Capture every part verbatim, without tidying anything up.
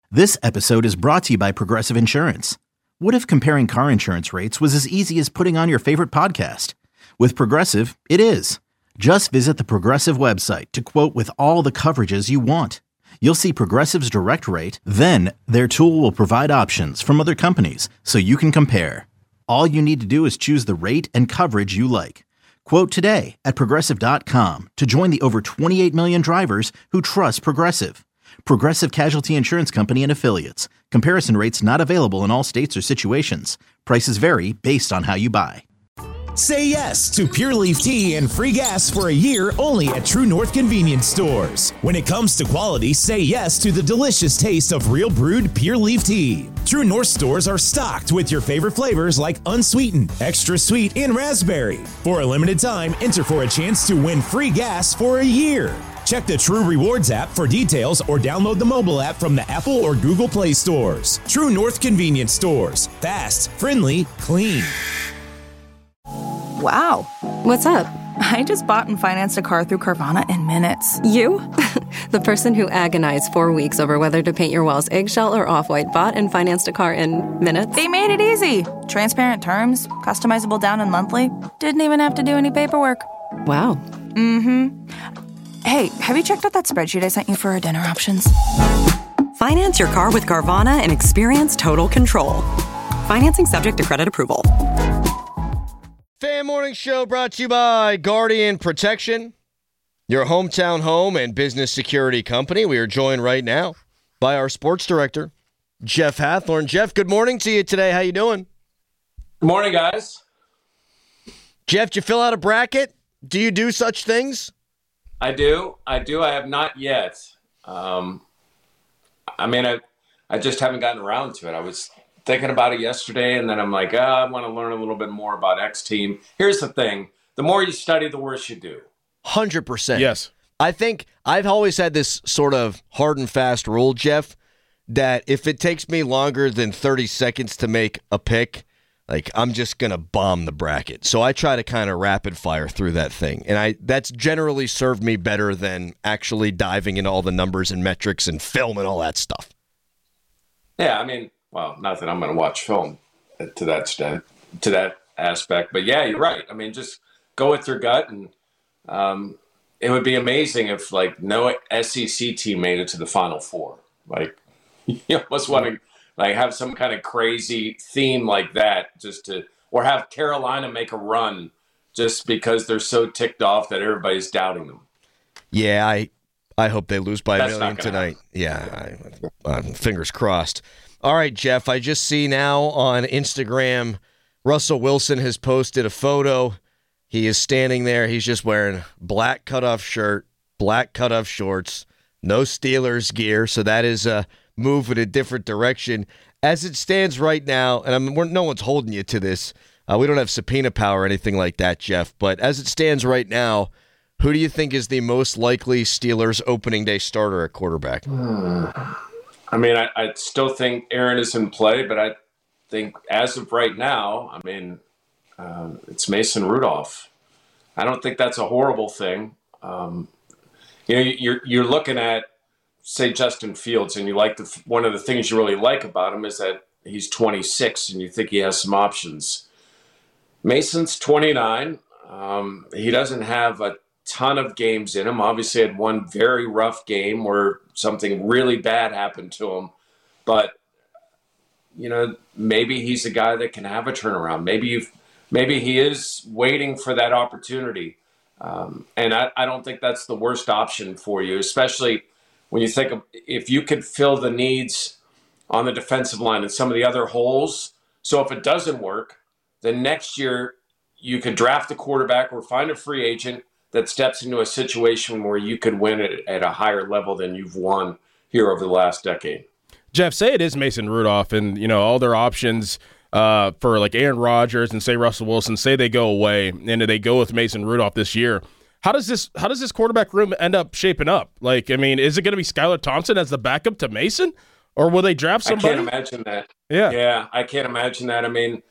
This episode is brought to you by Progressive Insurance. What if comparing car insurance rates was as easy as putting on your favorite podcast? With Progressive, it is. Just visit the Progressive website to quote with all the coverages you want. You'll see Progressive's direct rate, then their tool will provide options from other companies so you can compare. All you need to do is choose the rate and coverage you like. Quote today at progressive dot com to join the over twenty-eight million drivers who trust Progressive. Progressive Casualty Insurance Company and Affiliates. Comparison rates not available in all states or situations. Prices vary based on how you buy. Say yes to Pure Leaf Tea and free gas for a year only at True North Convenience Stores. When it comes to quality, say yes to the delicious taste of real brewed Pure Leaf Tea. True North stores are stocked with your favorite flavors like unsweetened, extra sweet, and raspberry. For a limited time, enter for a chance to win free gas for a year. Check the True Rewards app for details or download the mobile app from the Apple or Google Play stores. True North Convenience Stores. Fast, friendly, clean. Wow. What's up? I just bought and financed a car through Carvana in minutes. You? The person who agonized four weeks over whether to paint your walls eggshell or off-white bought and financed a car in minutes? They made it easy. Transparent terms, customizable down and monthly. Didn't even have to do any paperwork. Wow. Mm-hmm. Hey, have you checked out that spreadsheet I sent you for our dinner options? Finance your car with Carvana and experience total control. Financing subject to credit approval. Fan Morning Show brought to you by Guardian Protection, your hometown home and business security company. We are joined right now by our sports director, Jeff Hathorn. Jeff, good morning to you today. How you doing? Good morning, guys. Jeff, did you fill out a bracket? Do you do such things? I do. I do. I have not yet. Um, I mean, I I just haven't gotten around to it. I was thinking about it yesterday, and then I'm like, oh, I want to learn a little bit more about X team. Here's the thing. The more you study, the worse you do. one hundred percent. Yes. I think I've always had this sort of hard and fast rule, Jeff, that if it takes me longer than thirty seconds to make a pick, like I'm just going to bomb the bracket. So I try to kind of rapid fire through that thing. And I that's generally served me better than actually diving into all the numbers and metrics and film and all that stuff. Yeah, I mean, well, not that I'm going to watch film to that extent, to that aspect. But yeah, you're right. I mean, just go with your gut. And um, it would be amazing if, like, no S E C team made it to the Final Four. Like, you almost want to like have some kind of crazy theme like that, just to, or have Carolina make a run just because they're so ticked off that everybody's doubting them. Yeah, I I hope they lose by That's a million tonight. Happen. Yeah, I, uh, fingers crossed. All right, Jeff, I just see now on Instagram, Russell Wilson has posted a photo. He is standing there. He's just wearing black cutoff shirt, black cutoff shorts, no Steelers gear. So that is a move in a different direction. As it stands right now, and I'm, we're, no one's holding you to this. Uh, we don't have subpoena power or anything like that, Jeff. But as it stands right now, who do you think is the most likely Steelers opening day starter at quarterback? I mean, I, I still think Aaron is in play, but I think as of right now, I mean, uh, it's Mason Rudolph. I don't think that's a horrible thing. Um, you know, you're you're looking at, say, Justin Fields, and you like the one of the things you really like about him is that he's twenty-six, and you think he has some options. Mason's twenty-nine. Um, he doesn't have a ton of games in him. Obviously, had one very rough game where something really bad happened to him, but you know, maybe he's a guy that can have a turnaround. Maybe you've, maybe he is waiting for that opportunity, um, and I, I don't think that's the worst option for you, especially when you think of if you could fill the needs on the defensive line and some of the other holes. So if it doesn't work, then next year you could draft a quarterback or find a free agent that steps into a situation where you could win it at a higher level than you've won here over the last decade. Jeff, say it is Mason Rudolph and, you know, all their options uh, for like Aaron Rodgers and say Russell Wilson, say they go away and they go with Mason Rudolph this year. How does this how does this quarterback room end up shaping up? Like, I mean, is it going to be Skylar Thompson as the backup to Mason? Or will they draft somebody? I can't imagine that. Yeah. Yeah, I can't imagine that. I mean,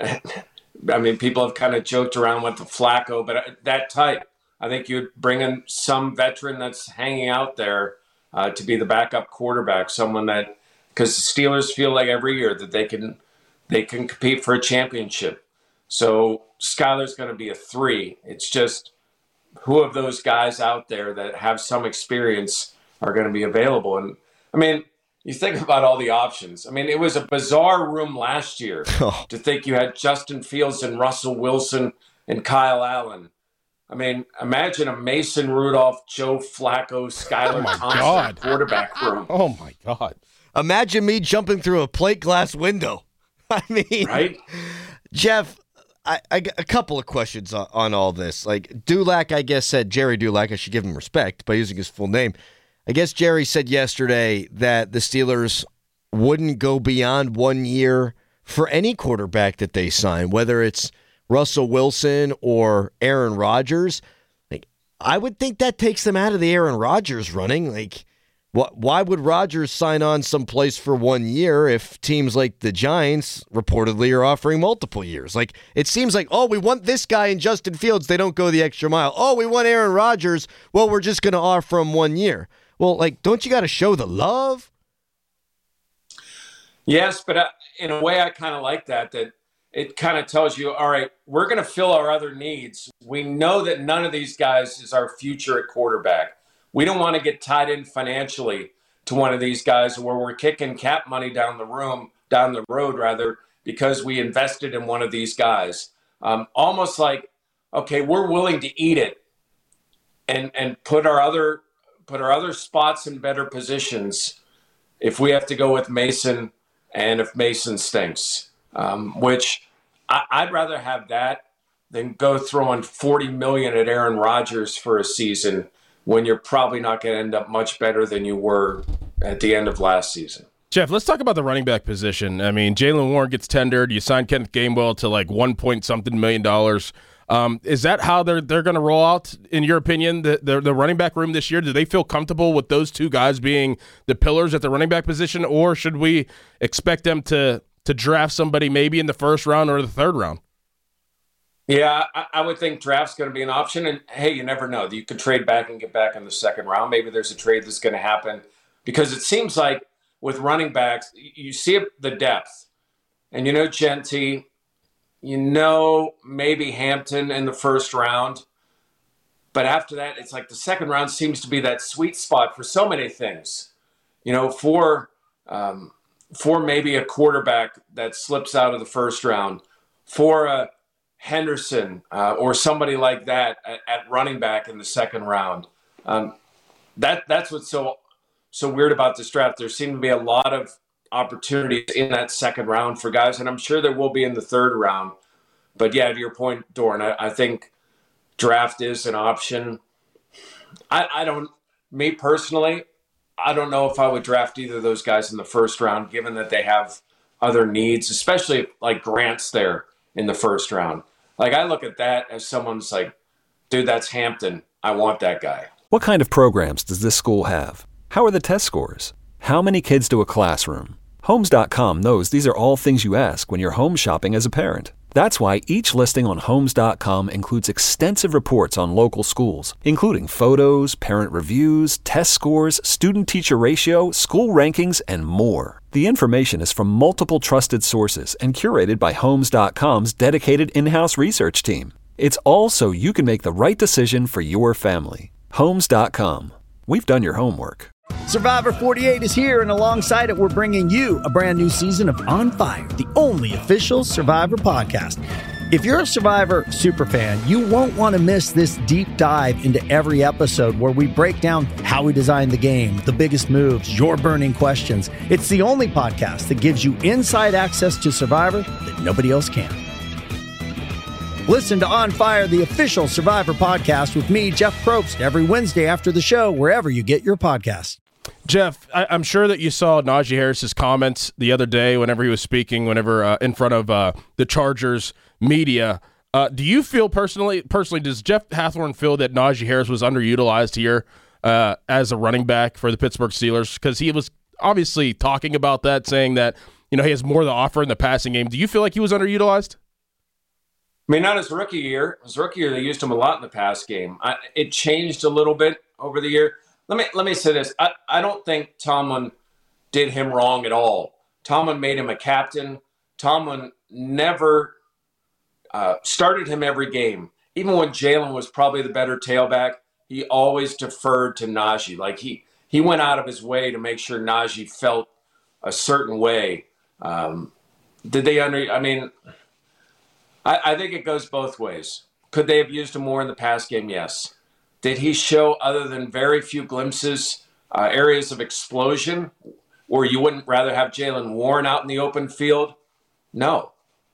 I mean, people have kind of joked around with the Flacco, but that type, I think you'd bring in some veteran that's hanging out there uh, to be the backup quarterback, someone that because the Steelers feel like every year that they can they can compete for a championship. So Skylar's going to be a three. It's just who of those guys out there that have some experience are going to be available. And I mean, you think about all the options. I mean, it was a bizarre room last year oh. to think you had Justin Fields and Russell Wilson and Kyle Allen. I mean, imagine a Mason Rudolph, Joe Flacco, Skylar oh Thompson God. quarterback room. Oh, my God. Imagine me jumping through a plate glass window. I mean, right? Jeff, I, I got a couple of questions on, on all this. Like, Dulac, I guess, said, Jerry Dulac, I should give him respect by using his full name. I guess Jerry said yesterday that the Steelers wouldn't go beyond one year for any quarterback that they sign, whether it's Russell Wilson or Aaron Rodgers. Like, I would think that takes them out of the Aaron Rodgers running. Like, wh- why would Rodgers sign on someplace for one year if teams like the Giants reportedly are offering multiple years? Like, it seems like, oh, we want this guy in Justin Fields. They don't go the extra mile. Oh, we want Aaron Rodgers. Well, we're just going to offer him one year. Well, like, don't you got to show the love? Yes, but I, in a way, I kind of like that, that it kind of tells you, all right, we're going to fill our other needs. We know that none of these guys is our future at quarterback. We don't want to get tied in financially to one of these guys where we're kicking cap money down the room, down the road, rather, because we invested in one of these guys. Um, almost like, okay, we're willing to eat it and and put our other put our other spots in better positions if we have to go with Mason and if Mason stinks, um, which I, I'd rather have that than go throwing forty million dollars at Aaron Rodgers for a season when you're probably not going to end up much better than you were at the end of last season. Jeff, let's talk about the running back position. I mean, Jaylen Warren gets tendered. You signed Kenneth Gainwell to like one point something million dollars. Um, is that how they're they're going to roll out, in your opinion, the, the the running back room this year? Do they feel comfortable with those two guys being the pillars at the running back position, or should we expect them to to draft somebody maybe in the first round or the third round? Yeah, I, I would think draft's going to be an option. And, hey, you never know. You could trade back and get back in the second round. Maybe there's a trade that's going to happen because it seems like with running backs, you see the depth. And you know Genty, you know maybe Hampton in the first round. But after that, it's like the second round seems to be that sweet spot for so many things. You know, for, um, for maybe a quarterback that slips out of the first round, for a Henderson uh, or somebody like that at, at running back in the second round. Um, that that's what's so so weird about this draft. There seem to be a lot of opportunities in that second round for guys, and I'm sure there will be in the third round. But yeah, to your point, Doran, I, I think draft is an option. I, I don't, me personally, I don't know if I would draft either of those guys in the first round, given that they have other needs, especially if, like Grant's there in the first round. Like, I look at that as someone's like, dude, that's Hampton. I want that guy. What kind of programs does this school have? How are the test scores? How many kids do a classroom? Homes dot com knows these are all things you ask when you're home shopping as a parent. That's why each listing on Homes dot com includes extensive reports on local schools, including photos, parent reviews, test scores, student-teacher ratio, school rankings, and more. The information is from multiple trusted sources and curated by Homes dot com's dedicated in-house research team. It's all so you can make the right decision for your family. Homes dot com. We've done your homework. Survivor forty-eight is here, and alongside it, we're bringing you a brand new season of On Fire, the only official Survivor podcast. If you're a Survivor superfan, you won't want to miss this deep dive into every episode where we break down how we designed the game, the biggest moves, your burning questions. It's the only podcast that gives you inside access to Survivor that nobody else can. Listen to On Fire, the official Survivor podcast with me, Jeff Probst, every Wednesday after the show, wherever you get your podcasts. Jeff, I, I'm sure that you saw Najee Harris's comments the other day whenever he was speaking, whenever uh, in front of uh, the Chargers media. Uh, do you feel personally, personally, does Jeff Hathhorn feel that Najee Harris was underutilized here uh, as a running back for the Pittsburgh Steelers? Because he was obviously talking about that, saying that, you know, he has more to offer in the passing game. Do you feel like he was underutilized? I mean, not his rookie year. His rookie year, they used him a lot in the pass game. I, it changed a little bit over the year. Let me let me say this. I, I don't think Tomlin did him wrong at all. Tomlin made him a captain. Tomlin never uh, started him every game. Even when Jalen was probably the better tailback, he always deferred to Najee. Like he he went out of his way to make sure Najee felt a certain way. Um, did they under? I mean, I, I think it goes both ways. Could they have used him more in the pass game? Yes. Did he show, other than very few glimpses, uh, areas of explosion, or you wouldn't rather have Jalen Warren out in the open field? No.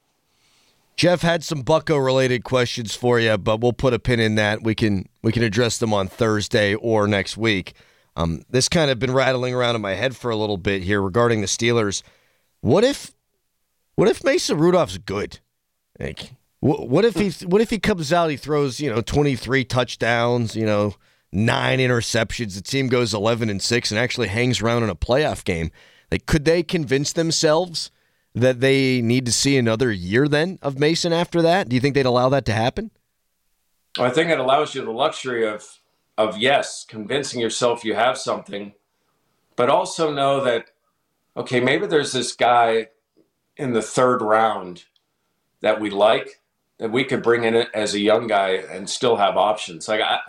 Jeff had some Bucco-related questions for you, but we'll put a pin in that. We can we can address them on Thursday or next week. Um, this kind of been rattling around in my head for a little bit here regarding the Steelers. What if what if Mason Rudolph's good? Like, what, what if he what if he comes out, he throws, you know, twenty-three touchdowns, you know, nine interceptions, the team goes eleven and six and actually hangs around in a playoff game? Like, could they convince themselves that they need to see another year then of Mason after that? Do you think they'd allow that to happen? Well, I think it allows you the luxury of, of yes, convincing yourself you have something, but also know that, okay, maybe there's this guy in the third round that we like, that we could bring in it as a young guy and still have options. Like I,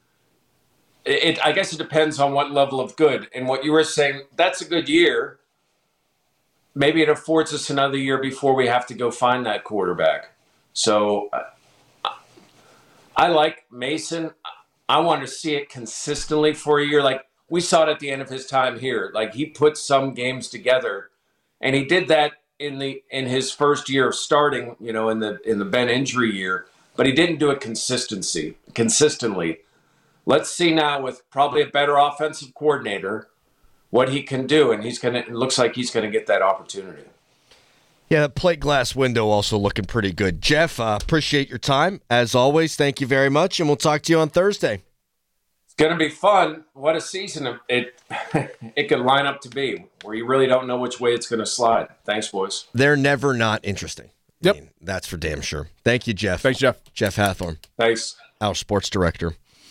it, I guess it depends on what level of good. And what you were saying, that's a good year. Maybe it affords us another year before we have to go find that quarterback. So uh, I like Mason. I want to see it consistently for a year. Like we saw it at the end of his time here. Like he put some games together, and he did that in the in his first year of starting, you know, in the in the Ben injury year. But he didn't do it consistency consistently. Let's see now with probably a better offensive coordinator what he can do, and he's gonna. It looks like he's gonna get that opportunity. Yeah, that plate glass window also looking pretty good. Jeff, uh, appreciate your time as always. Thank you very much, and we'll talk to you on Thursday. It's gonna be fun. What a season it it could line up to be, where you really don't know which way it's gonna slide. Thanks, boys. They're never not interesting. Yep, I mean, that's for damn sure. Thank you, Jeff. Thanks, Jeff. Jeff Hathorn. Thanks. Our sports director.